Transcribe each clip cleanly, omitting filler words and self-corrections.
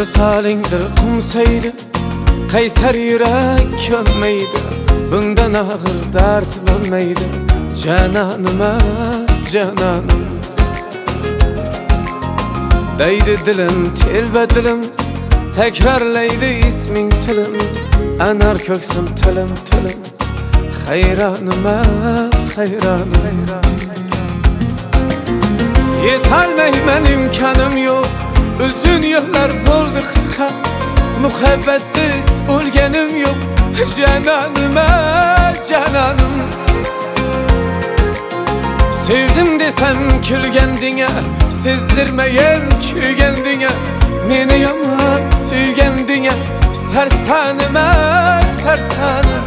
Misalingdir qumsaydi, qaysar yurak könmeydi. Bundan ağır dert bo'lmaydi. Cananıma, cananım. Deydi dilim, telba dilim, tekrarlaydi isming tilim. Anar ko'ksim tilim, tilim. Hayranıma, hayranım. Yetolmayman, imkonim yo'q. Uzun yıllar bo'ldi qisqa. Muhabbatsiz o'lganim yo'q. Cananıma, cananım. Sevdim desem külgendine, sezdirmeyen kügendine. Meni yaman suygendine, sarsanıma, sarsanım.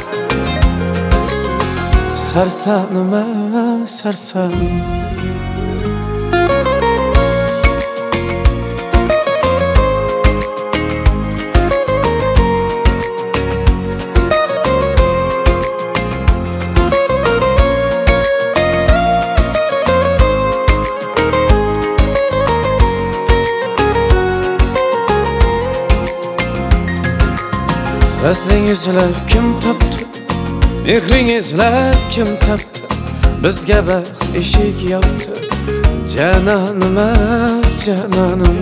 Sarsanıma, sarsanım. Vaslingizlar kim topdi? Mehringizlar kim topdi? Bizga baxt eshik yopdi. Cananıma, cananım.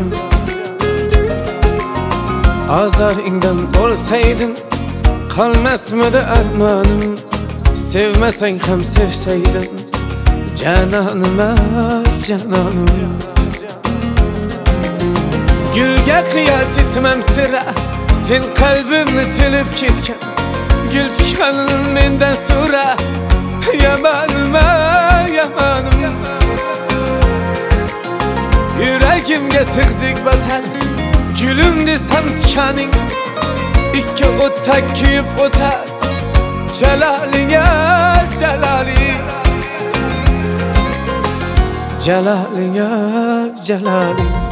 Azaringdan bo'lsaydim, qolmasmidi armonim. Sevmasang ham sevsaydim. Cananıma, cananım. Gülga qiyos etmam sira. Sen kalbimni tilib ketgan. Gül tikanin mendan so'ra. Yamanıma, yamanım. Yuragimga tig'dik batar. Gülüm desam tikaning. Ikki o'tda kuyib o'tar. Jalalinga, jalaling. Jalalinga, jalaling.